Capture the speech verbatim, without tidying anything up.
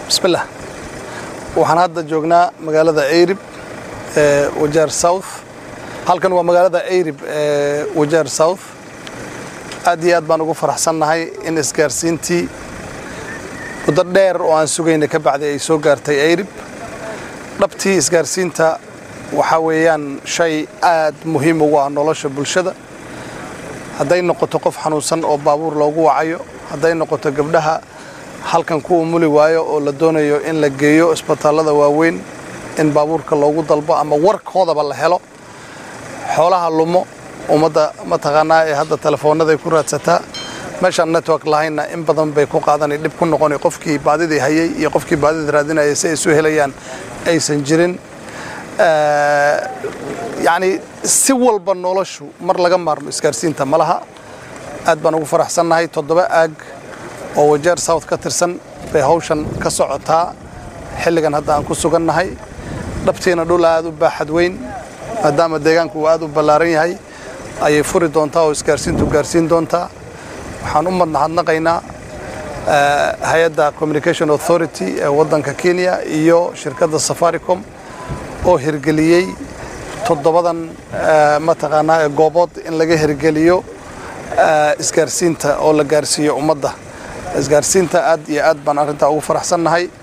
بسم الله waxaan hadda joognaa magaalada Eyrib ee Wajeer South halkan waa magaalada Eyrib ee Wajeer South aad iyo aad baan ugu faraxsanahay in isgaarsiintii muddo dheer oo aan sugaynay ka bacday ay soo gaartay Eyrib dhabtii isgaarsiinta waxa weeyaan shay aad muhiim ugu ah nolosha bulshada haday noqoto qof xanuunsan oo baabuur loogu wacayo haday noqoto gabdhaha halkan ku umuli waayo oo la doonayo in la geeyo isbitaalada waaweyn in baabuurka loogu dalbo ama warkoodaba la helo xoolaha lumo umada ma taqaanaa ee hadda telefoonada ku raadsataa meesha network lahayna in badan bay ku qaadanay dib ku noqonay qofkii baadidii hayay iyo qofkii baadida raadinayay si ay soo helayaan aysan jirin ee yaani si walba noloshu mar laga maarmo isgaarsiinta malaha aad baan ugu faraxsanahay toddoba aag oo Wajeer South ka tirsan bay hawshan ka socotaa xilligan hadda aan ku sugannahay dhabteena dhul aad u baaxad weyn maadaama deegaanku aad u ballaaran yahay ayay furi doontaa oo isgaarsiintu gaarsiin doontaa waxaan u madnaqaynaa hay'adda Communication Authority ee waddanka Kenya iyo shirkadda Safaricom oo hirgeliyay toddobadan ma taqaanaa goobood in laga hirgeliyo isgaarsiinta oo la gaarsiiyo ummadda isgaarsiinta aad iyo aad baan arinta ugu faraxsanahay